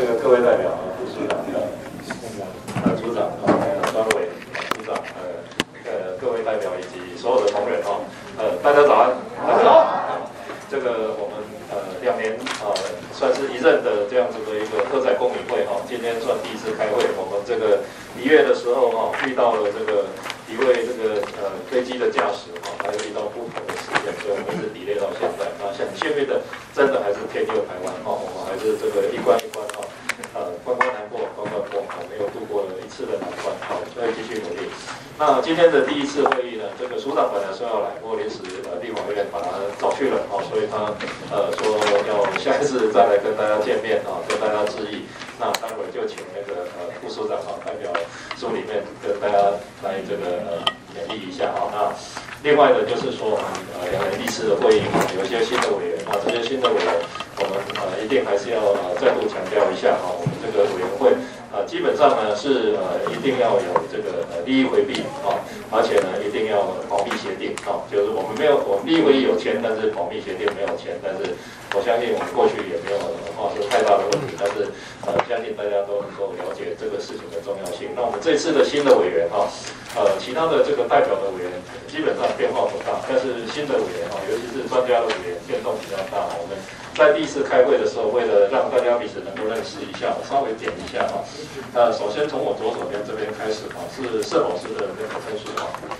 这个各位代表副署长、组长、专委、组长、各位代表以及所有的同仁大家早安，大家好。这个我们2年算是一任的这样子的一个特载公民会今天算第一次开会。我们这个1月的时候遇到了这个一位这个飞机的驾驶还有遇到不同的事件，所以我们一直 delay 到现在。那很幸运的，真的还是天佑台湾我们还是这个一关一关关关难过关关过没有度过了一次的难关所以继续努力。那今天的第一次会议呢，这个署长本来说要来，不过临时立法院把他找去了所以他说要下一次再来跟大家见面跟大家致意。那待会儿就请那个副署长代表书里面跟大家来这个勉励一下那另外的就是说我们2年第4的会议有一些新的委员这些新的委员我们一定还是要再度强调一下我们这个委员会基本上呢是一定要有这个利益回避而且呢一定要保密协定就是我们利益回避有签，但是保密协定没有签，但是我相信我们过去也没有发生太大的问题，但是相信大家都能够了解这个事情的重要性。那我们这次的新的委员其他的这个代表的委员基本上变化不大，但是新的委员尤其是专家的委员变动比较大。我们在第一次开会的时候，为了让大家彼此能够认识一下，稍微点一下首先从我左手边这边开始是社保司的那个陈书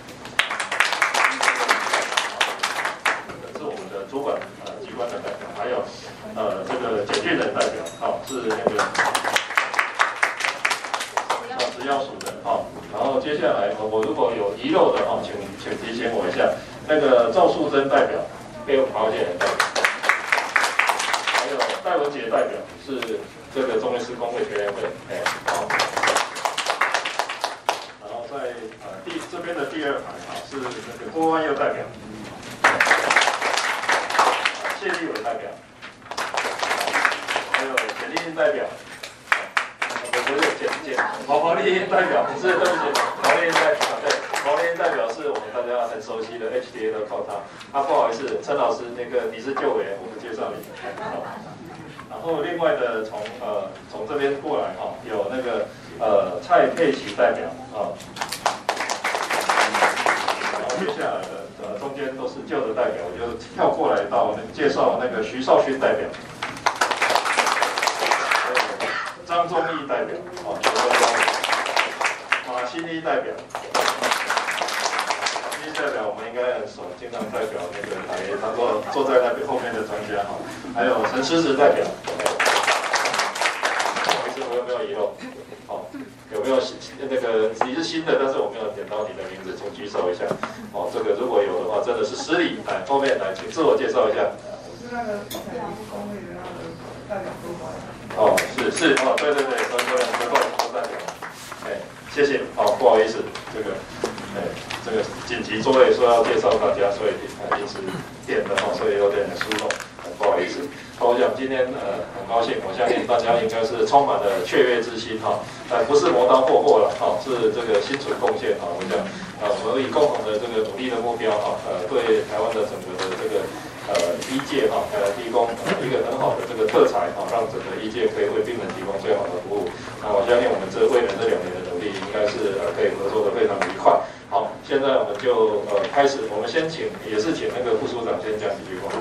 是我们的主管机关的代表，还有这个检举人代表是那个食药署的然后接下来我如果有遗漏的请提醒我一下。那个赵素贞代表，备用保险人代表，还有戴文杰代表是这个中医师工会学联会然后在这边的第2排是那个郭万佑代表，谢立伟代表，还有简丽英代表。不是黄丽英代表，对不起，黄丽英代表对，黄丽英代表是我们大家很熟悉的 HTA 的靠他不好意思，陈老师那个你是旧委员，我们介绍你。然后另外的从这边过来有那个蔡佩琪代表然后接下来的中间都是旧的代表，我就跳过来到介绍那个徐少勋代表。张忠义代表马新一代表，马新一代表我们应该很熟，经常代表那个来当做坐在那边后面的专家还有陈诗植代表，不好意思，我有没有遗漏？有没有那个你是新的，但是我没有点到你的名字，请举手一下。这个如果有的话，真的是失礼。来，后面来，请自我介绍一下。 我是那个工会的代表主管。 是对，都代表，谢谢，不好意思，这个紧急作业说要介绍大家，所以临时点的所以有点疏漏，不好意思。我想今天很高兴，我相信大家应该是充满了雀跃之心不是磨刀霍霍了是这个心存贡献我想我们以共同的这个努力的目标对台湾的整个的这个医界提供一个很好的这个特才让整个医界可以为病人提供最好的服务。那我相信我们未来这2年的努力应该是可以合作的非常愉快。好，现在我们就开始，我们先也是请那个副署长先讲几句话。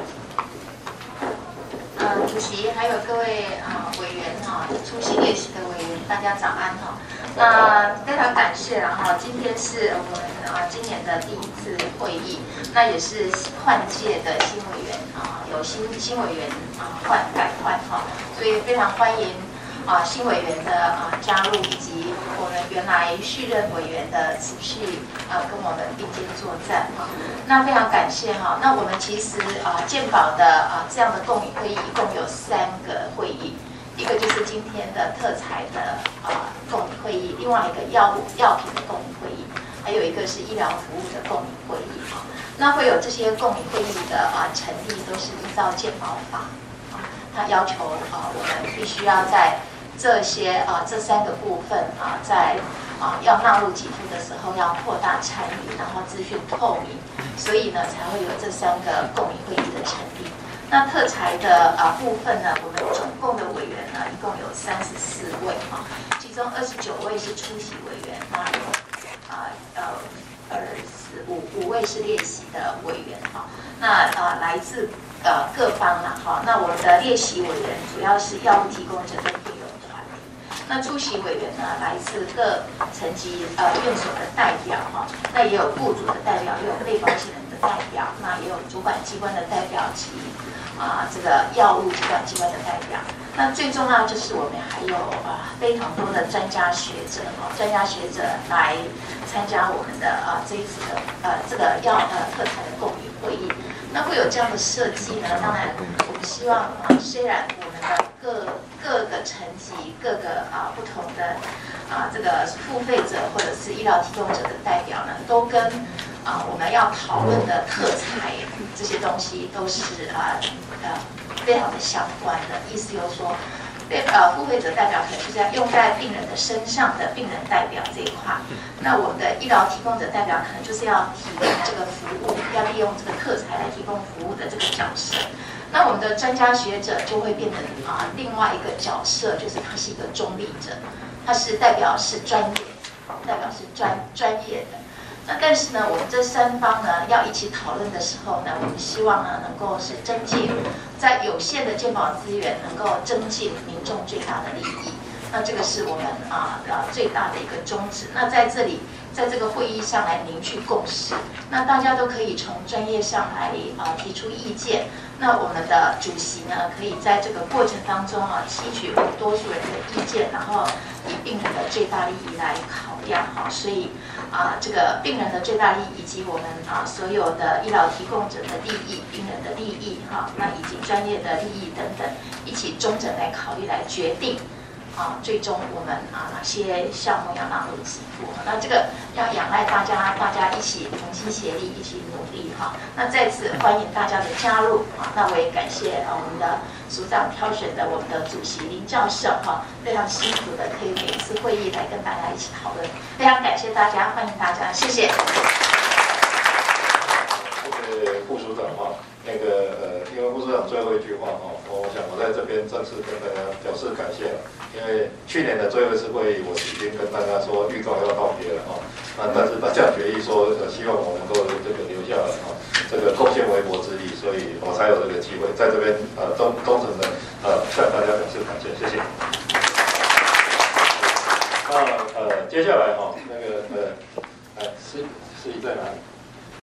主席还有各位委员出席列席的委员，大家早安那非常感谢今天是我们今年的第1次会议，那也是换届的新委员有新委员改换所以非常欢迎新委员的加入，以及我们原来续任委员的持续跟我们并肩作战那非常感谢那我们其实健保的这样的共议会议一共有3个会议，一个就是今天的特材的共议会议，另外一个药品的共议会议，还有一个是医疗服务的共议会议那会有这些共议会议的成立，都是依照健保法它要求我们必须要在这3个部分在要纳入给付的时候要扩大参与，然后资讯透明，所以呢才会有这3个共议会议的成立。 那特裁的部分呢，我们总共的委员呢，一共有34位哈，其中29位是出席委员，那有5位是列席的委员哈。那来自各方啦哈。那我们的列席委员主要是药物提供者跟病友团体。那出席委员呢，来自各层级院所的代表哈。那也有雇主的代表，也有被保险人的代表，那也有主管机关的代表及这个药物主管机关的代表。那最重要就是我们还有非常多的专家学者专家学者来参加我们的这一次的这个特裁的共语会议。那会有这样的设计呢？当然，我们希望虽然我们的各个层级、各个不同的这个付费者或者是医疗提供者的代表呢，都跟我们要讨论的特裁这些东西都是非常的相关的。意思就是说，付费者代表可能就是要用在病人的身上的病人代表这一块，那我们的医疗提供者代表可能就是要提供这个服务，要利用这个特裁来提供服务的这个角色。那我们的专家学者就会变成另外一个角色，就是他是一个中立者，他是代表是专业，代表是专业的。那但是呢，我们这三方呢要一起讨论的时候呢，我们希望呢能够是增进在有限的健保资源，能够增进民众最大的利益。那这个是我们最大的一个宗旨。那在这里，在这个会议上来凝聚共识，那大家都可以从专业上来提出意见。那我们的主席呢，可以在这个过程当中吸取多数人的意见，然后以病人的最大利益来考量所以这个病人的最大利益以及我们所有的医疗提供者的利益、病人的利益那以及专业的利益等等，一起中诊来考虑来决定最终我们哪些项目要纳入给付。那这个要仰赖大家一起同心协力，一起努力那再次欢迎大家的加入那我也感谢我们的署长挑选的我们的主席林教授非常辛苦的可以每一次会议来跟大家一起讨论，非常感谢大家，欢迎大家，谢谢。 谢谢副署长那个因为副署长最后一句话我想我在这边正式跟大家表示感谢了。因为去年的最后一次会议，我已经跟大家说预告要道别了但是大家决议说希望我能够这个留下来这个贡献微薄之力，所以我才有这个机会在这边忠诚的向大家表示感谢，谢谢。那接下来司仪在哪里？